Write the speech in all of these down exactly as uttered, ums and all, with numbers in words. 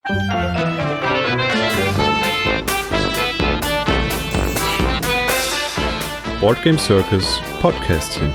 Board Game Circus Podcastchen.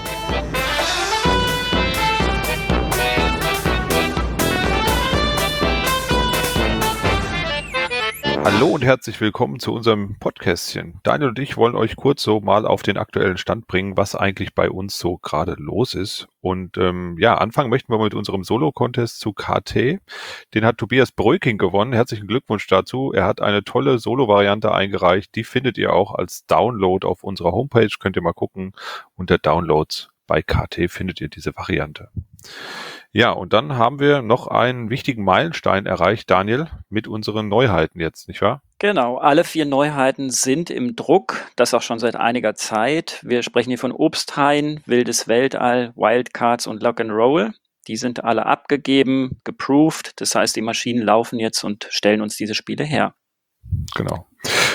Hallo und herzlich willkommen zu unserem Podcastchen. Daniel und ich wollen euch kurz so mal auf den aktuellen Stand bringen, was eigentlich bei uns so gerade los ist. Und ähm, ja, anfangen möchten wir mit unserem Solo-Contest zu K T. Den hat Tobias Bröking gewonnen. Herzlichen Glückwunsch dazu. Er hat eine tolle Solo-Variante eingereicht. Die findet ihr auch als Download auf unserer Homepage. Könnt ihr mal gucken. Unter Downloads bei K T findet ihr diese Variante. Ja, und dann haben wir noch einen wichtigen Meilenstein erreicht, Daniel, mit unseren Neuheiten jetzt, nicht wahr? Genau, alle vier Neuheiten sind im Druck, das auch schon seit einiger Zeit. Wir sprechen hier von Obsthain, Wildes Weltall, Wildcards und Lock'n'Roll. Die sind alle abgegeben, geproved, das heißt, die Maschinen laufen jetzt und stellen uns diese Spiele her. Genau.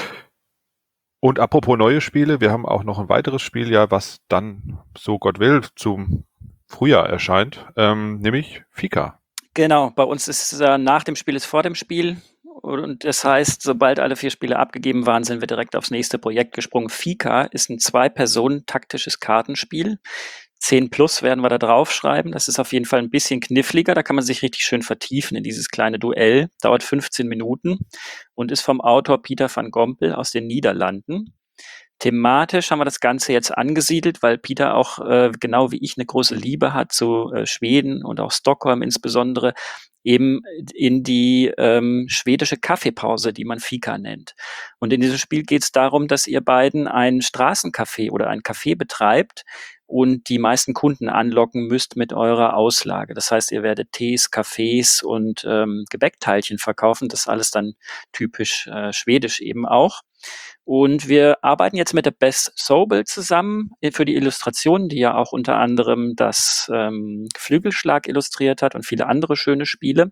Und apropos neue Spiele, wir haben auch noch ein weiteres Spiel, ja, was dann, so Gott will, zum Frühjahr erscheint, ähm, nämlich Fika. Genau, bei uns ist äh, nach dem Spiel ist vor dem Spiel. Und das heißt, sobald alle vier Spiele abgegeben waren, sind wir direkt aufs nächste Projekt gesprungen. Fika ist ein Zwei-Personen-taktisches Kartenspiel. zehn plus werden wir da draufschreiben. Das ist auf jeden Fall ein bisschen kniffliger. Da kann man sich richtig schön vertiefen in dieses kleine Duell. Dauert fünfzehn Minuten und ist vom Autor Pieter van Gompel aus den Niederlanden. Thematisch haben wir das Ganze jetzt angesiedelt, weil Peter auch äh, genau wie ich eine große Liebe hat zu äh, Schweden und auch Stockholm insbesondere, eben in die ähm, schwedische Kaffeepause, die man Fika nennt. Und in diesem Spiel geht es darum, dass ihr beiden ein Straßencafé oder ein Café betreibt und die meisten Kunden anlocken müsst mit eurer Auslage. Das heißt, ihr werdet Tees, Kaffees und ähm, Gebäckteilchen verkaufen. Das ist alles dann typisch äh, schwedisch eben auch. Und wir arbeiten jetzt mit der Bess Sobel zusammen für die Illustrationen, die ja auch unter anderem das ähm, Flügelschlag illustriert hat und viele andere schöne Spiele,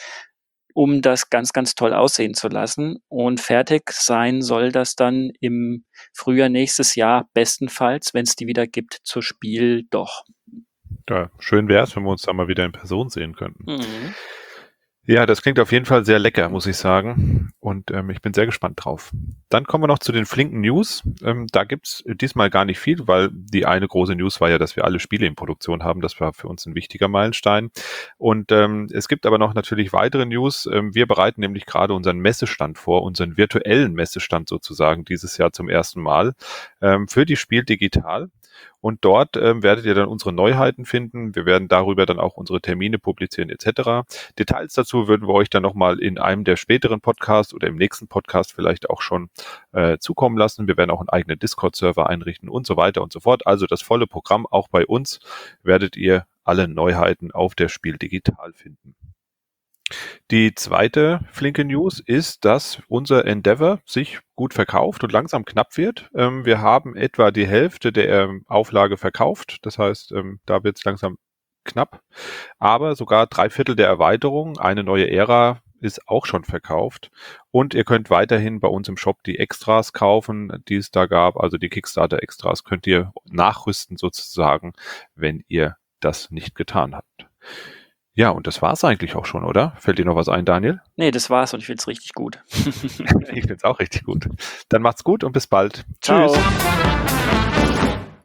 um das ganz, ganz toll aussehen zu lassen. Und fertig sein soll das dann im Frühjahr nächstes Jahr, bestenfalls, wenn es die wieder gibt, zur Spiel doch. Ja, schön wäre es, wenn wir uns da mal wieder in Person sehen könnten. Mhm. Ja, das klingt auf jeden Fall sehr lecker, muss ich sagen. Und ähm, ich bin sehr gespannt drauf. Dann kommen wir noch zu den flinken News. Ähm, da gibt's diesmal gar nicht viel, weil die eine große News war ja, dass wir alle Spiele in Produktion haben. Das war für uns ein wichtiger Meilenstein. Und ähm, es gibt aber noch natürlich weitere News. Ähm, wir bereiten nämlich gerade unseren Messestand vor, unseren virtuellen Messestand sozusagen dieses Jahr zum ersten Mal ähm, für die Spiel Digital. Und dort ähm, werdet ihr dann unsere Neuheiten finden. Wir werden darüber dann auch unsere Termine publizieren et cetera. Details dazu würden wir euch dann nochmal in einem der späteren Podcasts oder im nächsten Podcast vielleicht auch schon äh, zukommen lassen. Wir werden auch einen eigenen Discord-Server einrichten und so weiter und so fort. Also das volle Programm auch bei uns werdet ihr alle Neuheiten auf der Spiel Digital finden. Die zweite flinke News ist, dass unser Endeavor sich gut verkauft und langsam knapp wird. Ähm, wir haben etwa die Hälfte der ähm, Auflage verkauft. Das heißt, ähm, da wird es langsam knapp. Aber sogar drei Viertel der Erweiterung, eine neue Ära, ist auch schon verkauft. Und ihr könnt weiterhin bei uns im Shop die Extras kaufen, die es da gab. Also die Kickstarter-Extras könnt ihr nachrüsten sozusagen, wenn ihr das nicht getan habt. Ja, und das war's eigentlich auch schon, oder? Fällt dir noch was ein, Daniel? Nee, das war's und ich find's richtig gut. Ich find's auch richtig gut. Dann macht's gut und bis bald. Ciao. Tschüss.